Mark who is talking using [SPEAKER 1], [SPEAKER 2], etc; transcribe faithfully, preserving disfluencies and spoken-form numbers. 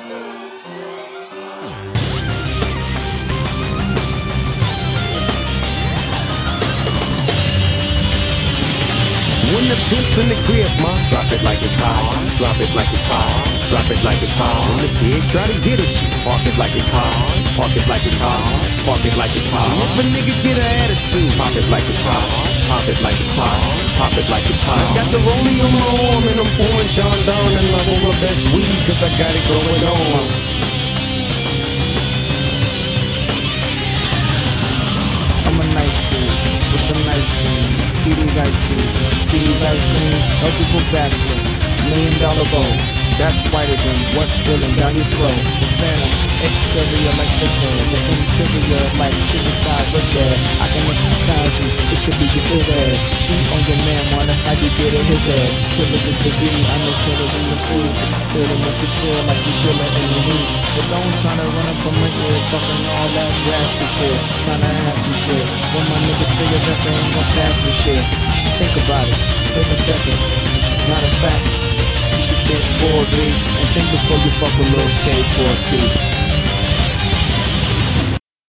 [SPEAKER 1] When the pimp's in the crib, ma, drop it like it's hot. Drop it like it's hot. Drop it like it's hot. When the pigs try to get at you, park it like it's hot. Park it like it's hot. Park it like it's hot. If a nigga get an attitude, pop it like it's hot. Pop it like it's hot. Pop it like it's hot. Got the rollie on my arm and I'm pouring Sean down and I'm on my best weed cause I got it going on.
[SPEAKER 2] I'm a nice dude with some nice dreams. See these ice creams, see these ice creams. Eligible bachelor, million dollar bow. That's whiter than what's spilling down your throat. The phantom, exterior like fish eggs, the interior like suicide was there. I can exercise you, this could be your phys ed. Cheat on your man, man, that's how you get in his head. Killer with the beat, I know killers in the street. Still to make you feel like you're chilling in the heat. So don't try to run up on my ear, talking all that raspy shit, trying to ask me shit. When my niggas figure that they ain't gon' pass me shit, you should think about it, take a second. Matter of fact, you should take four B and think before you fuck with little skateboard P.